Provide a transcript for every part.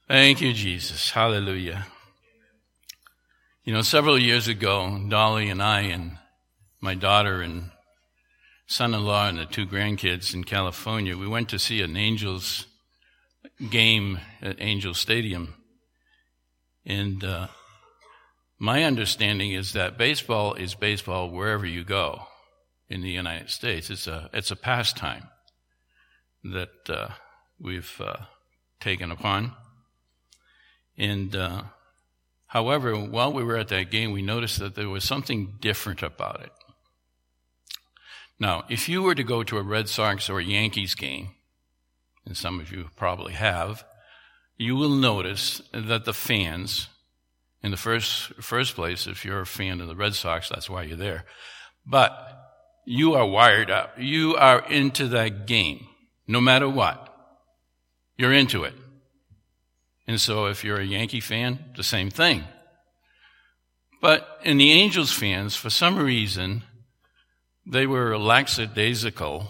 Thank you, Jesus. Hallelujah. You know, several years ago, Dolly and I and my daughter and son-in-law and the two grandkids in California, we went to see an Angels game at Angel Stadium. And my understanding is that baseball is baseball wherever you go in the United States. It's a pastime that we've taken upon. And however, while we were at that game, we noticed that there was something different about it. Now, if you were to go to a Red Sox or a Yankees game, and some of you probably have, you will notice that the fans, in the first place, if you're a fan of the Red Sox, that's why you're there, but you are wired up. You are into that game, no matter what. You're into it. And so if you're a Yankee fan, the same thing. But in the Angels fans, for some reason, they were lackadaisical.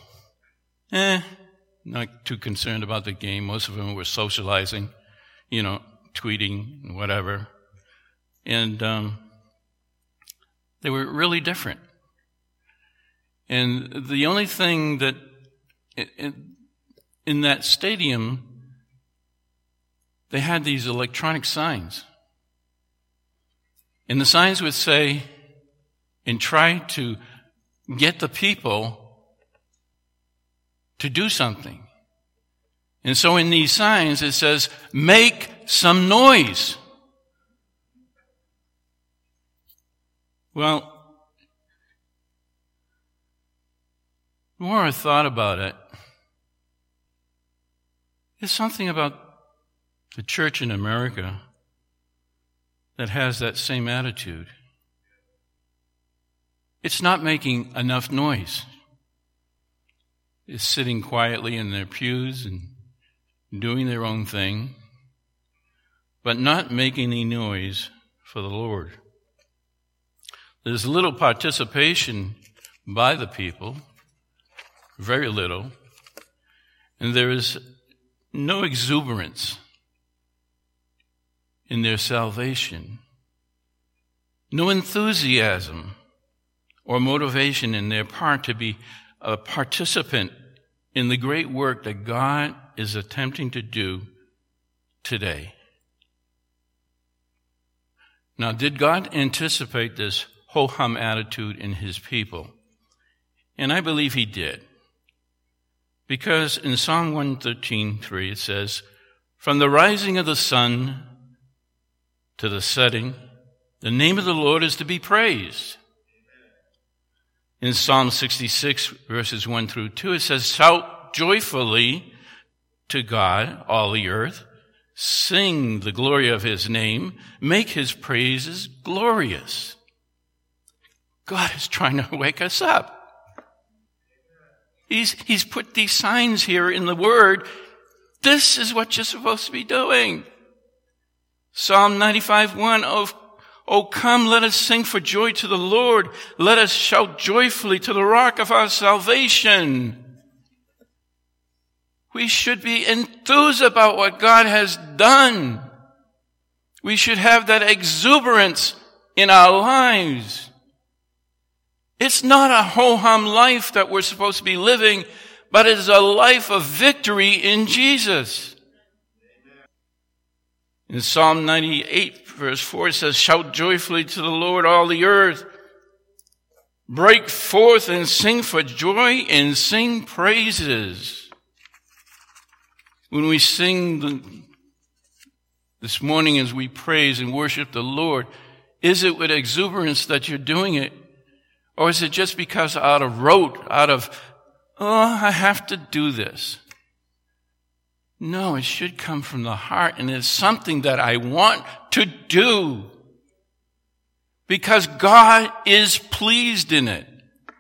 Not too concerned about the game. Most of them were socializing, tweeting and whatever. And they were really different. And the only thing that in that stadium, they had these electronic signs. And the signs would say, and try to get the people to do something. And so in these signs it says, make some noise. Well, the more I thought about it, there's something about the church in America that has that same attitude. It's not making enough noise. It's sitting quietly in their pews and doing their own thing, but not making any noise for the Lord. There's little participation by the people, very little, and there is no exuberance in their salvation, no enthusiasm or motivation in their part to be a participant in the great work that God is attempting to do today. Now, did God anticipate this ho-hum attitude in his people? And I believe he did. Because in Psalm 113:3 it says, from the rising of the sun to the setting, the name of the Lord is to be praised. In Psalm 66, verses 1-2, it says, shout joyfully to God, all the earth. Sing the glory of his name. Make his praises glorious. God is trying to wake us up. He's put these signs here in the Word. This is what you're supposed to be doing. Psalm 95:1, Oh, come, let us sing for joy to the Lord. Let us shout joyfully to the rock of our salvation. We should be enthused about what God has done. We should have that exuberance in our lives. It's not a ho-hum life that we're supposed to be living, but it is a life of victory in Jesus. In Psalm 98, verse 4, it says, shout joyfully to the Lord, all the earth. Break forth and sing for joy and sing praises. When we sing this morning as we praise and worship the Lord, is it with exuberance that you're doing it? Or is it just because out of rote, I have to do this? No, it should come from the heart, and it's something that I want to do because God is pleased in it.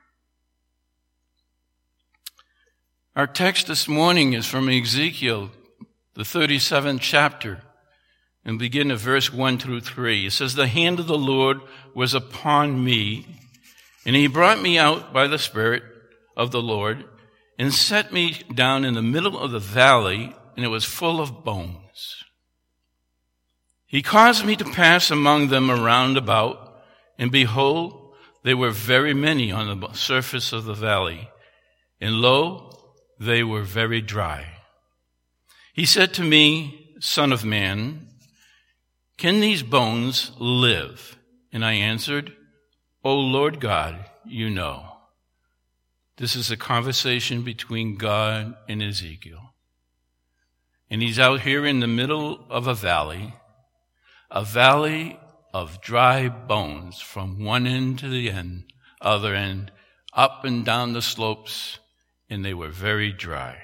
Our text this morning is from Ezekiel, the 37th chapter, and begin at verse 1-3. It says, the hand of the Lord was upon me, and he brought me out by the Spirit of the Lord and set me down in the middle of the valley, and it was full of bones. He caused me to pass among them around about, and behold, they were very many on the surface of the valley, and lo, they were very dry. He said to me, Son of man, can these bones live? And I answered, O Lord God, you know. This is a conversation between God and Ezekiel. And he's out here in the middle of a valley of dry bones from one end to the other end, up and down the slopes, and they were very dry.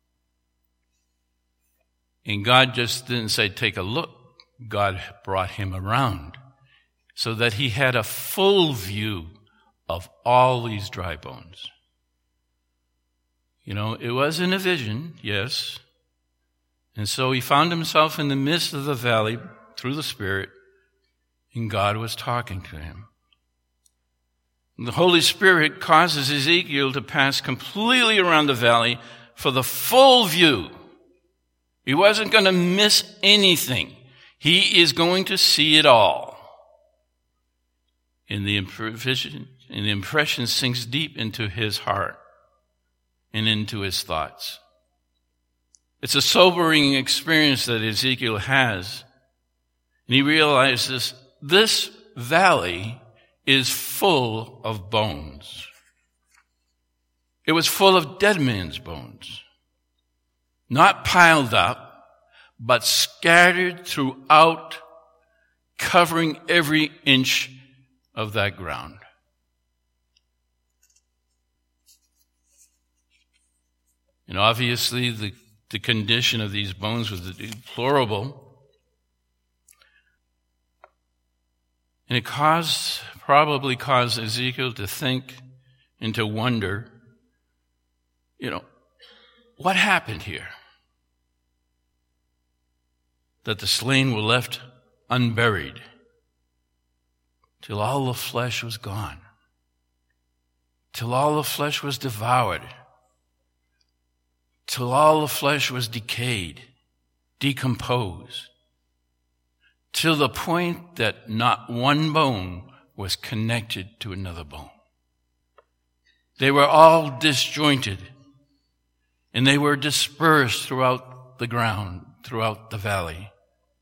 And God just didn't say, take a look. God brought him around so that he had a full view of all these dry bones. You know, it wasn't a vision, yes. And so he found himself in the midst of the valley through the Spirit, and God was talking to him. And the Holy Spirit causes Ezekiel to pass completely around the valley for the full view. He wasn't going to miss anything. He is going to see it all. And the impression sinks deep into his heart and into his thoughts. It's a sobering experience that Ezekiel has. And he realizes this valley is full of bones. It was full of dead men's bones. Not piled up, but scattered throughout, covering every inch of that ground. And obviously the condition of these bones was deplorable. And it probably caused Ezekiel to think and to wonder, what happened here? That the slain were left unburied till all the flesh was gone, till all the flesh was devoured, till all the flesh was decayed, decomposed, till the point that not one bone was connected to another bone. They were all disjointed, and they were dispersed throughout the ground, throughout the valley.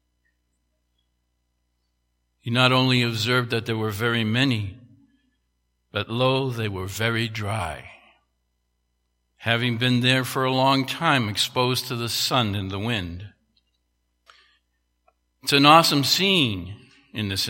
He not only observed that there were very many, but lo, they were very dry, having been there for a long time, exposed to the sun and the wind. It's an awesome scene in this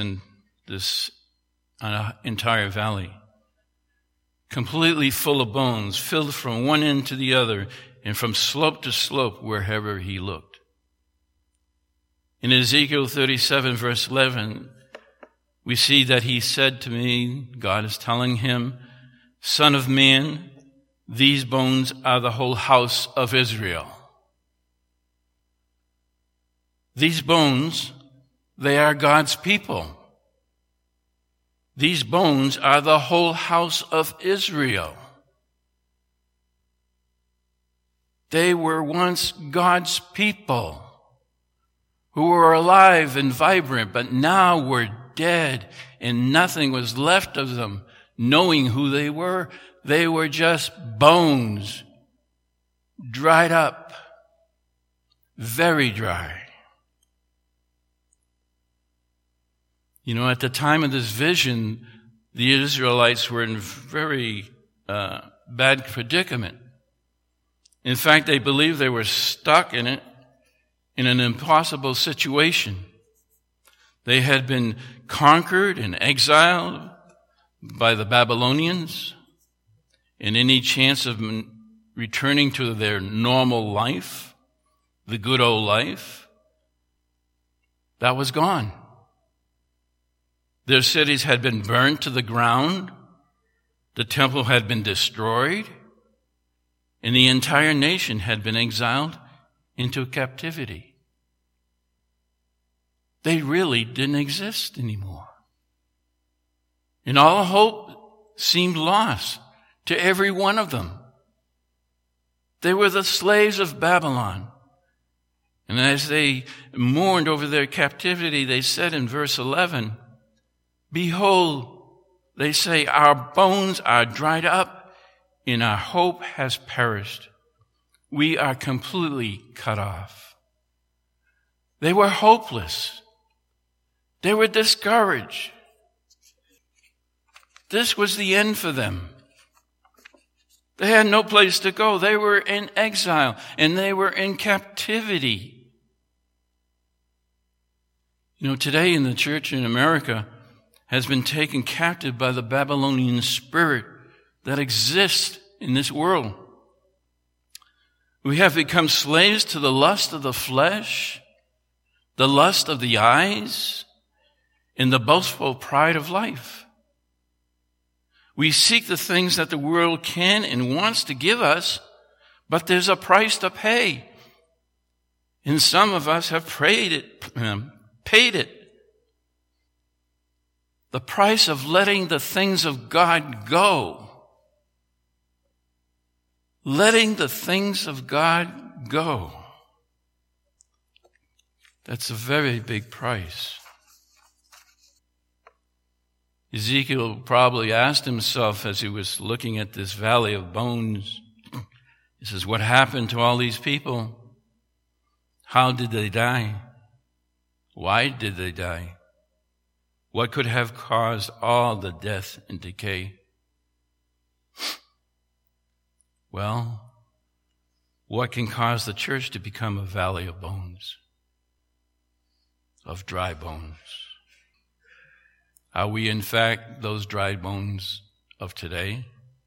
entire valley, completely full of bones, filled from one end to the other, and from slope to slope wherever he looked. In Ezekiel 37, verse 11, we see that he said to me, God is telling him, Son of man, these bones are the whole house of Israel. These bones, they are God's people. These bones are the whole house of Israel. They were once God's people who were alive and vibrant, but now were dead and nothing was left of them. Knowing who they were just bones, dried up, very dry. At the time of this vision, the Israelites were in very bad predicament. In fact, they believed they were stuck in an impossible situation. They had been conquered and exiled by the Babylonians, and any chance of returning to their normal life, the good old life, that was gone. Their cities had been burned to the ground, the temple had been destroyed, and the entire nation had been exiled into captivity. They really didn't exist anymore. And all hope seemed lost to every one of them. They were the slaves of Babylon, And as they mourned over their captivity, they said in verse 11, "Behold," they say, "our bones are dried up, and our hope has perished. We are completely cut off." They were hopeless. They were discouraged. This was the end for them. They had no place to go. They were in exile, and they were in captivity. You know, today in the church in America has been taken captive by the Babylonian spirit that exists in this world. We have become slaves to the lust of the flesh, the lust of the eyes, and the boastful pride of life. We seek the things that the world can and wants to give us, but there's a price to pay. And some of us have paid it. The price of letting the things of God go. Letting the things of God go. That's a very big price. Ezekiel probably asked himself as he was looking at this valley of bones, he says, what happened to all these people? How did they die? Why did they die? What could have caused all the death and decay? Well, what can cause the church to become a valley of bones, of dry bones? Are we, in fact, those dry bones of today?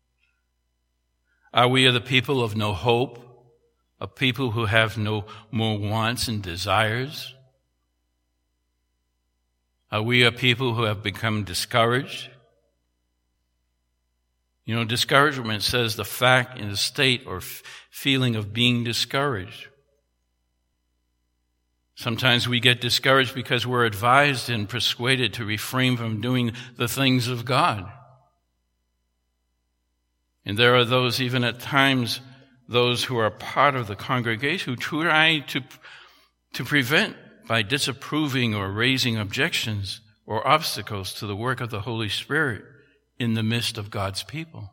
Are we the people of no hope, a people who have no more wants and desires? Are we a people who have become discouraged? You know, discouragement says the fact in the state or feeling of being discouraged. Sometimes we get discouraged because we're advised and persuaded to refrain from doing the things of God. And there are those, even at times, those who are part of the congregation who try to prevent by disapproving or raising objections or obstacles to the work of the Holy Spirit in the midst of God's people.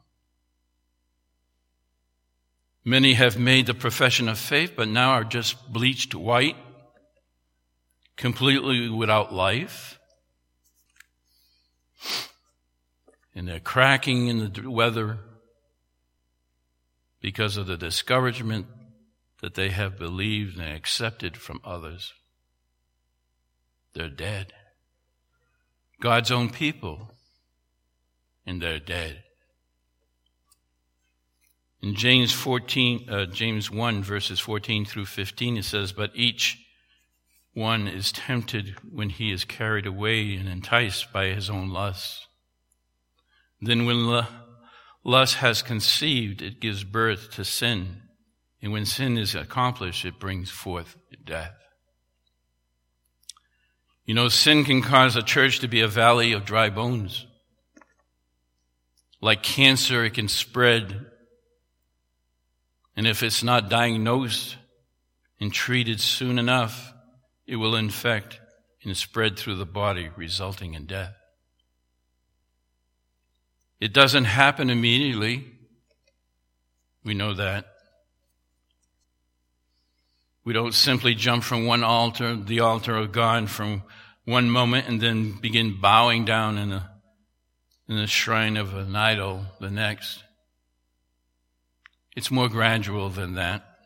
Many have made the profession of faith, but now are just bleached white, completely without life. And they're cracking in the weather because of the discouragement that they have believed and accepted from others. They're dead. God's own people, and they're dead. In James 1, verses 14 through 15, it says, "But each one is tempted when he is carried away and enticed by his own lust. Then when lust has conceived, it gives birth to sin. And when sin is accomplished, it brings forth death." You know, sin can cause a church to be a valley of dry bones. Like cancer, it can spread. And if it's not diagnosed and treated soon enough, it will infect and spread through the body, resulting in death. It doesn't happen immediately. We know that. We don't simply jump from one altar, the altar of God, from one moment and then begin bowing down in the shrine of an idol the next. It's more gradual than that.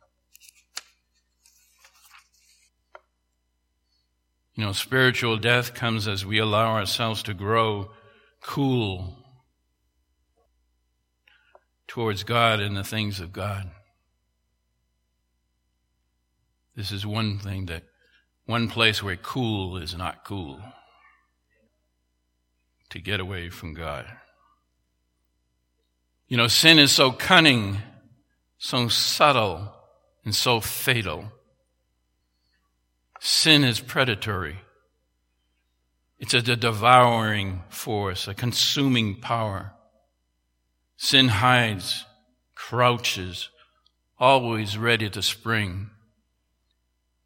You know, spiritual death comes as we allow ourselves to grow cool towards God and the things of God. This is one place where cool is not cool. To get away from God. You know, sin is so cunning, so subtle, and so fatal. Sin is predatory. It's a devouring force, a consuming power. Sin hides, crouches, always ready to spring.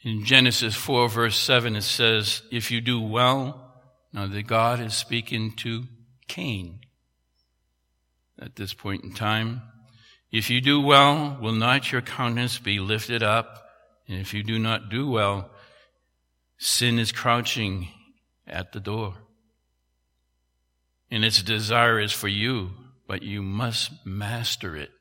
In Genesis 4, verse 7, it says, if you do well, now that God is speaking to Cain at this point in time, if you do well, will not your countenance be lifted up? And if you do not do well, sin is crouching at the door. And its desire is for you, but you must master it.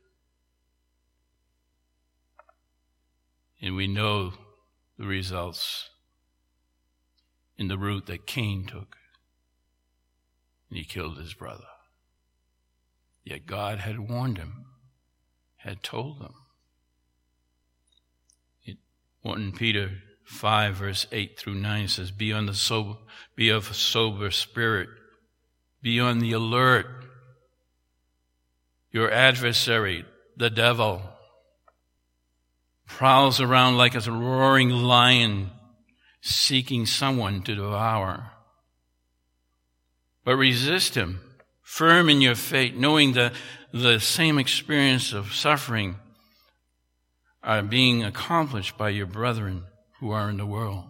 And we know the results in the route that Cain took. And he killed his brother. Yet God had warned him, had told him. 1 Peter 5, verse 8 through 9 says, be of a sober spirit. Be on the alert. Your adversary, the devil, prowls around like a roaring lion, seeking someone to devour. But resist him, firm in your faith, knowing that the same experience of suffering are being accomplished by your brethren who are in the world.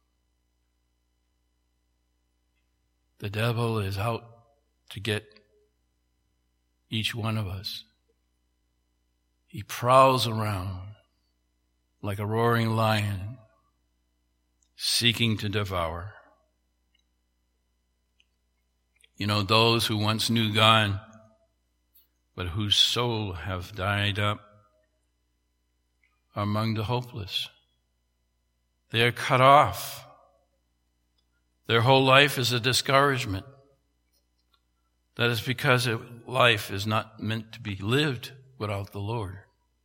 The devil is out to get each one of us. He prowls around like a roaring lion, seeking to devour. You know, those who once knew God, but whose soul have died up, are among the hopeless. They are cut off. Their whole life is a discouragement. That is because life is not meant to be lived without the Lord.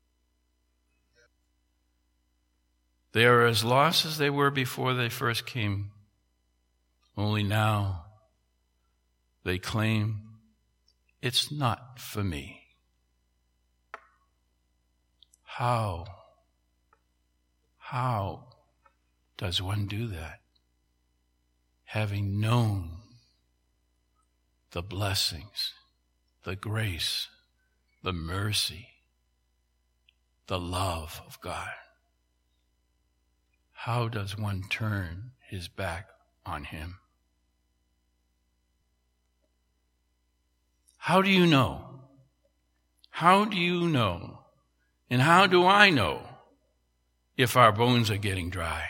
They are as lost as they were before they first came. Only now they claim, it's not for me. How does one do that? Having known the blessings, the grace, the mercy, the love of God. How does one turn his back on him? How do you know? How do you know? And how do I know if our bones are getting dry?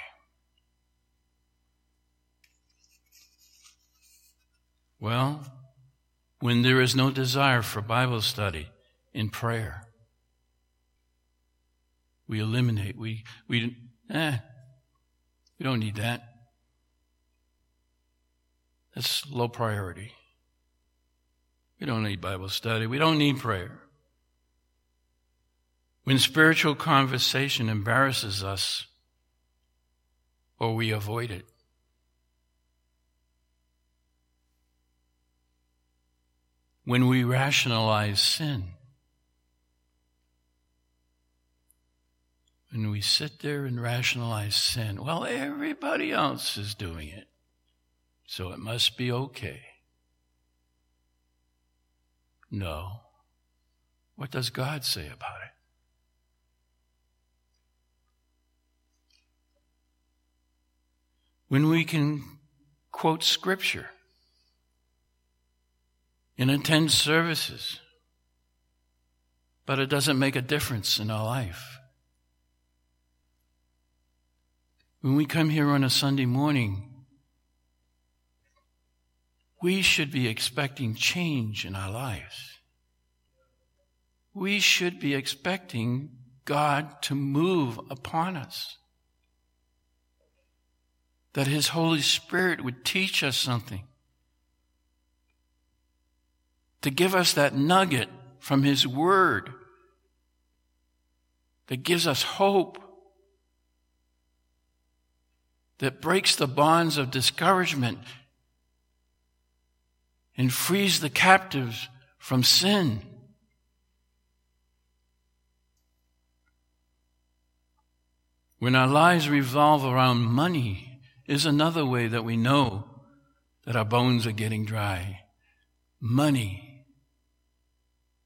Well, when there is no desire for Bible study and prayer, we eliminate. We don't need that. That's low priority. We don't need Bible study. We don't need prayer. When spiritual conversation embarrasses us, or we avoid it, when we rationalize sin, when we sit there and rationalize sin, well, everybody else is doing it, so it must be okay. No. What does God say about it? When we can quote Scripture and attend services, but it doesn't make a difference in our life. When we come here on a Sunday morning, we should be expecting change in our lives. We should be expecting God to move upon us. That His Holy Spirit would teach us something. To give us that nugget from His Word that gives us hope, that breaks the bonds of discouragement and frees the captives from sin. When our lives revolve around money is another way that we know that our bones are getting dry. Money.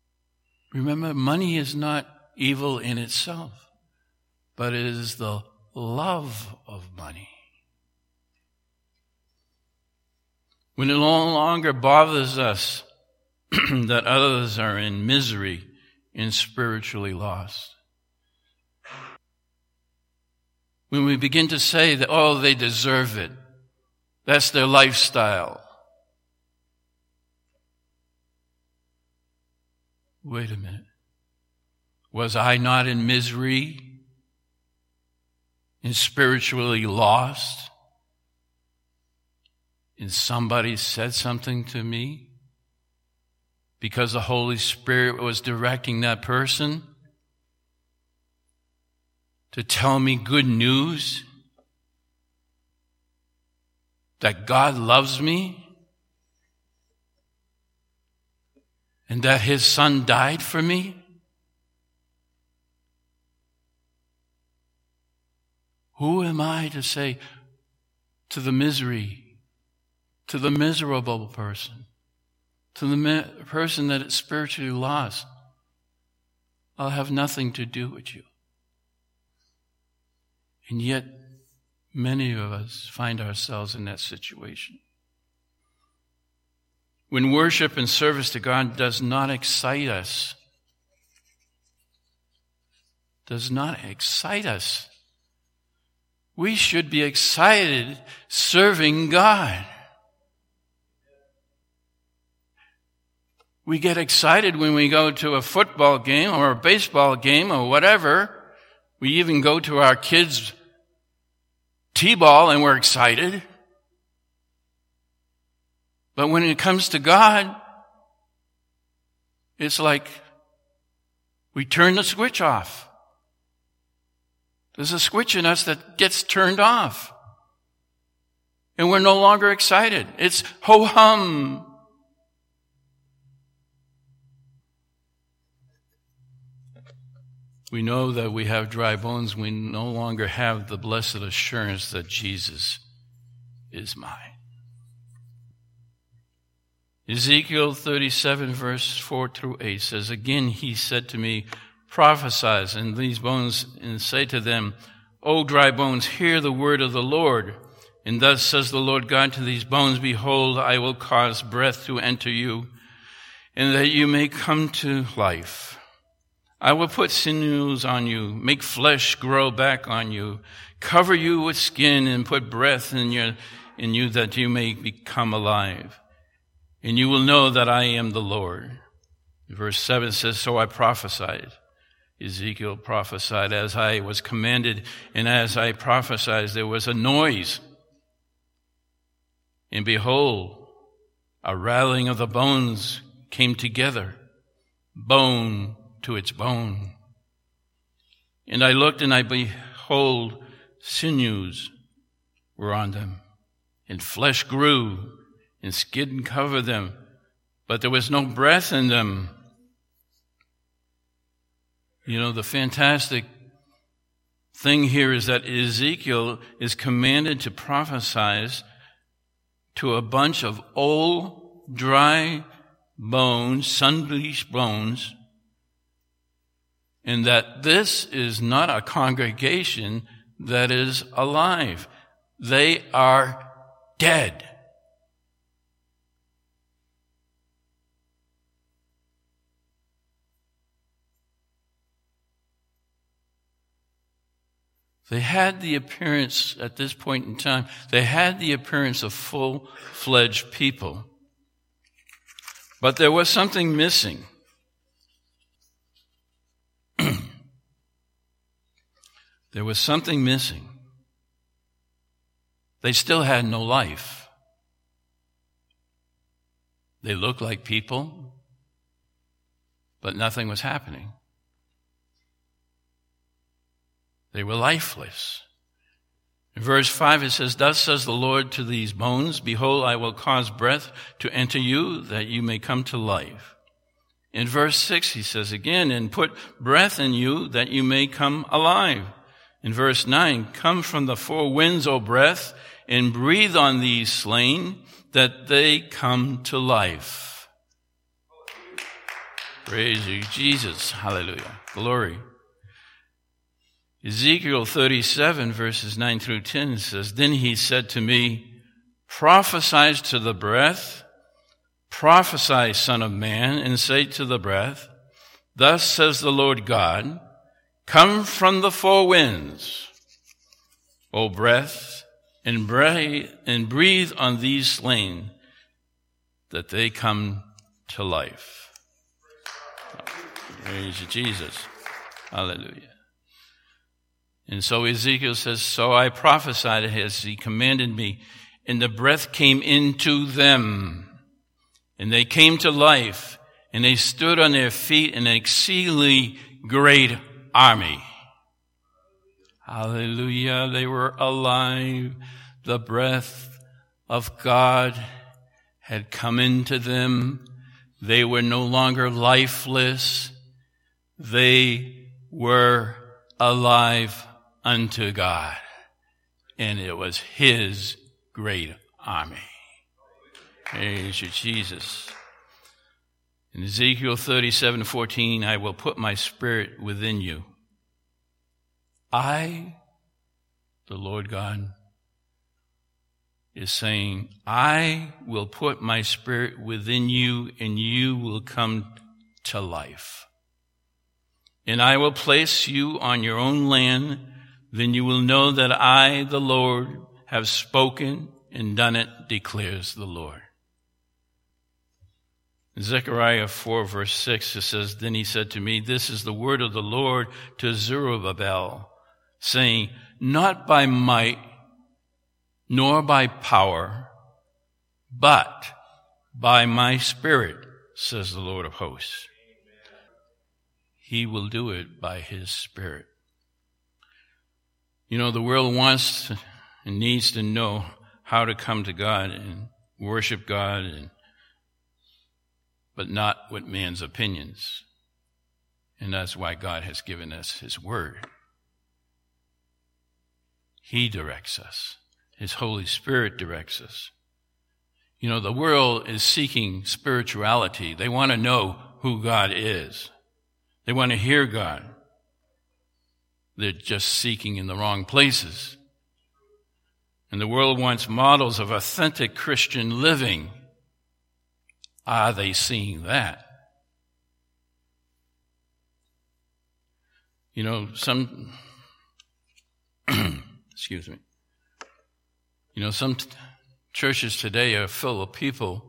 Remember, money is not evil in itself, but it is the love of money. When it no longer bothers us that others are in misery and spiritually lost. When we begin to say that, oh, they deserve it. That's their lifestyle. Wait a minute. Was I not in misery and spiritually lost? And somebody said something to me because the Holy Spirit was directing that person to tell me good news that God loves me and that His Son died for me? Who am I to say to the misery, to the miserable person, to the person that is spiritually lost, I'll have nothing to do with you? And yet, many of us find ourselves in that situation. When worship and service to God does not excite us, we should be excited serving God. We get excited when we go to a football game or a baseball game or whatever. We even go to our kids' t-ball and we're excited. But when it comes to God, it's like we turn the switch off. There's a switch in us that gets turned off. And we're no longer excited. It's ho-hum. We know that we have dry bones. We no longer have the blessed assurance that Jesus is mine. Ezekiel 37 verse 4 through 8 says, again he said to me, prophesy in these bones and say to them, O dry bones, hear the word of the Lord. And thus says the Lord God to these bones, behold, I will cause breath to enter you, and that you may come to life. I will put sinews on you, make flesh grow back on you, cover you with skin, and put breath in you that you may become alive. And you will know that I am the Lord. Verse 7 says, so I prophesied. Ezekiel prophesied as I was commanded, and as I prophesied, there was a noise. And behold, a rattling of the bones came together, bone to its bone. And I looked, and I behold, sinews were on them, and flesh grew, and skin covered them, but there was no breath in them. You know, the fantastic thing here is that Ezekiel is commanded to prophesy to a bunch of old, dry bones, sun-bleached bones, and that this is not a congregation that is alive. They are dead. They had the appearance, at this point in time, they had the appearance of full-fledged people. But there was something missing. There was something missing. They still had no life. They looked like people, but nothing was happening. They were lifeless. In verse 5 it says, thus says the Lord to these bones, behold, I will cause breath to enter you, that you may come to life. In verse 6 he says again, and put breath in you, that you may come alive. In verse 9, come from the four winds, O breath, and breathe on these slain, that they come to life. Praise you, Jesus. Hallelujah. Glory. Ezekiel 37, verses 9 through 10 says, Then he said to me, Prophesy to the breath, prophesy, son of man, and say to the breath, Thus says the Lord God, Come from the four winds, O breath, and breathe on these slain, that they come to life. Praise you, Jesus. Hallelujah. And so Ezekiel says, So I prophesied as he commanded me, and the breath came into them, and they came to life, and they stood on their feet, an exceedingly great army. Hallelujah. They were alive. The breath of God had come into them. They were no longer lifeless. They were alive unto God. And it was his great army. Praise you, Jesus. In Ezekiel 37:14, I will put my spirit within you. I, the Lord God, is saying, I will put my spirit within you, and you will come to life. And I will place you on your own land. Then you will know that I, the Lord, have spoken and done it, declares the Lord. In Zechariah 4, verse 6, it says, Then he said to me, This is the word of the Lord to Zerubbabel, saying, Not by might, nor by power, but by my spirit, says the Lord of hosts. He will do it by his spirit. You know, the world wants and needs to know how to come to God and worship God, but not with man's opinions. And that's why God has given us his word. He directs us. His Holy Spirit directs us. You know, the world is seeking spirituality. They want to know who God is. They want to hear God. They're just seeking in the wrong places. And the world wants models of authentic Christian living. Are they seeing that? You know, some churches today are full of people,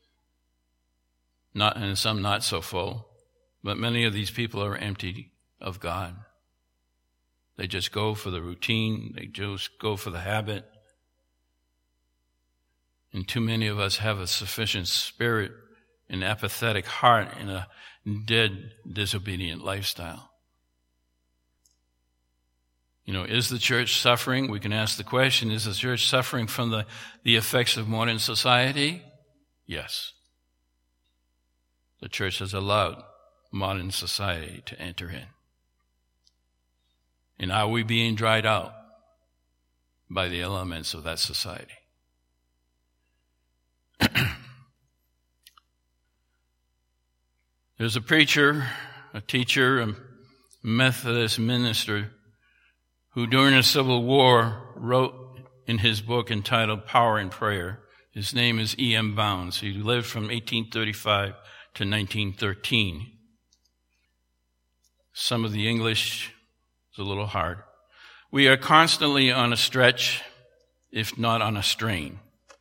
and some not so full, but many of these people are empty of God. They just go for the routine. They just go for the habit. And too many of us have a sufficient spirit, an apathetic heart, and a dead, disobedient lifestyle. You know, is the church suffering? We can ask the question, is the church suffering from the effects of modern society? Yes. The church has allowed modern society to enter in. And are we being dried out by the elements of that society? There's a preacher, a teacher, a Methodist minister who during the Civil War wrote in his book entitled Power in Prayer. His name is E.M. Bounds. He lived from 1835 to 1913. Some of the English is a little hard. We are constantly on a stretch, if not on a strain,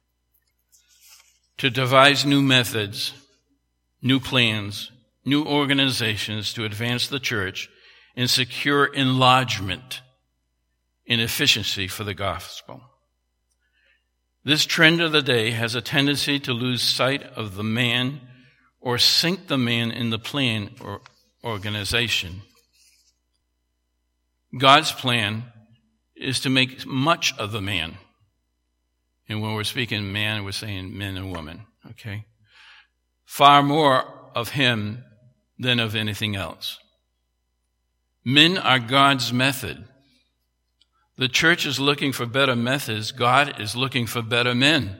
to devise new methods, new plans, new organizations to advance the church and secure enlargement and efficiency for the gospel. This trend of the day has a tendency to lose sight of the man or sink the man in the plan or organization. God's plan is to make much of the man. And when we're speaking man, we're saying men and women, okay? Far more of him than of anything else. Men are God's method. The church is looking for better methods. God is looking for better men.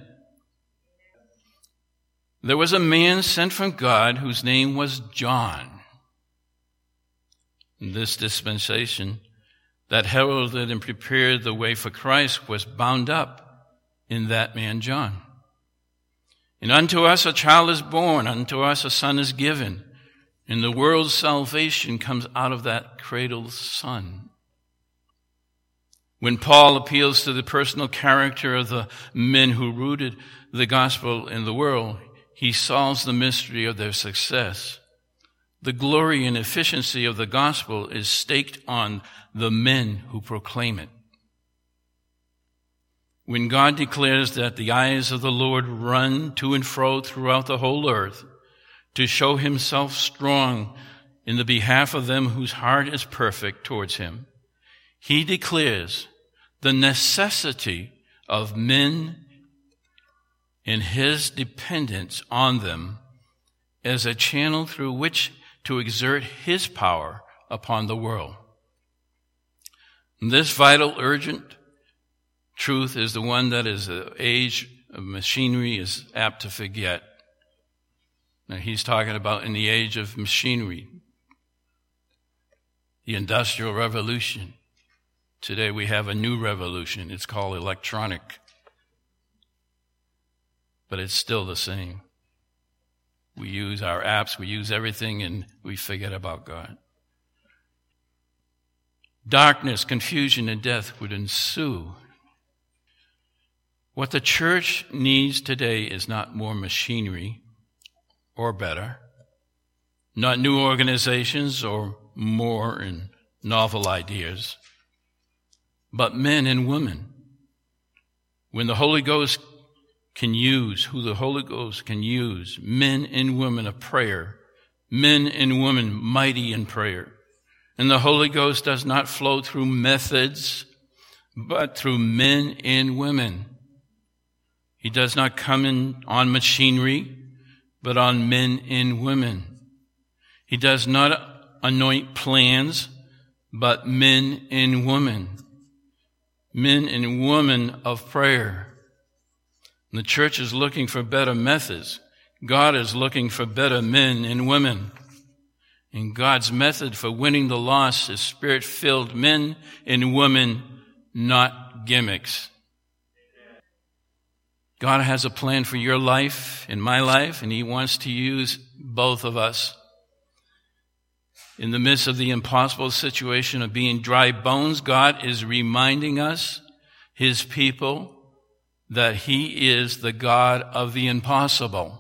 There was a man sent from God whose name was John. In this dispensation, that heralded and prepared the way for Christ was bound up in that man John. And unto us a child is born, unto us a son is given, and the world's salvation comes out of that cradled son. When Paul appeals to the personal character of the men who rooted the gospel in the world, he solves the mystery of their success. The glory and efficiency of the gospel is staked on the men who proclaim it. When God declares that the eyes of the Lord run to and fro throughout the whole earth to show himself strong in the behalf of them whose heart is perfect towards him, he declares the necessity of men and his dependence on them as a channel through which to exert his power upon the world. This vital, urgent truth is the one that is the age of machinery is apt to forget. Now, he's talking about in the age of machinery, the Industrial Revolution. Today we have a new revolution. It's called electronic. But it's still the same. We use our apps, we use everything, and we forget about God. Darkness, confusion, and death would ensue. What the church needs today is not more machinery or better, not new organizations or more and novel ideas, but men and women. When the Holy Ghost can use, who the Holy Ghost can use, men and women of prayer, men and women mighty in prayer. And the Holy Ghost does not flow through methods, but through men and women. He does not come in on machinery, but on men and women. He does not anoint plans, but men and women. Men and women of prayer. And the church is looking for better methods. God is looking for better men and women. And God's method for winning the lost is spirit-filled men and women, not gimmicks. God has a plan for your life and my life, and he wants to use both of us. In the midst of the impossible situation of being dry bones, God is reminding us, his people, that he is the God of the impossible.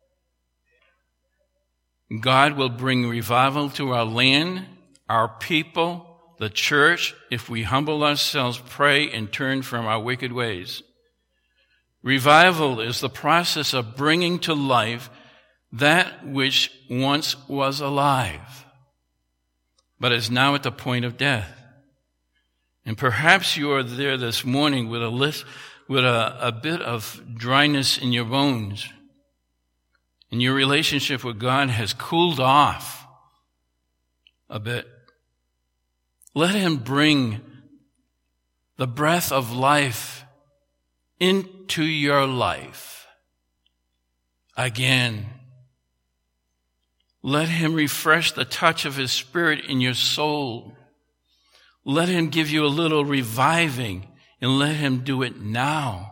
God will bring revival to our land, our people, the church, if we humble ourselves, pray, and turn from our wicked ways. Revival is the process of bringing to life that which once was alive, but is now at the point of death. And perhaps you are there this morning with a bit of dryness in your bones, and your relationship with God has cooled off a bit. Let him bring the breath of life into your life again. Let him refresh the touch of his Spirit in your soul. Let him give you a little reviving, and let him do it now.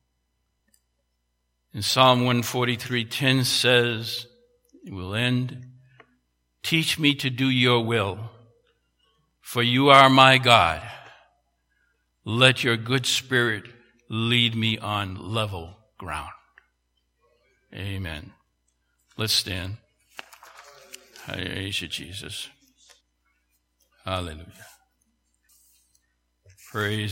In Psalm 143:10 says, it will end, teach me to do your will, for you are my God. Let your good spirit lead me on level ground. Amen. Let's stand. Praise you, Jesus. Hallelujah. Praise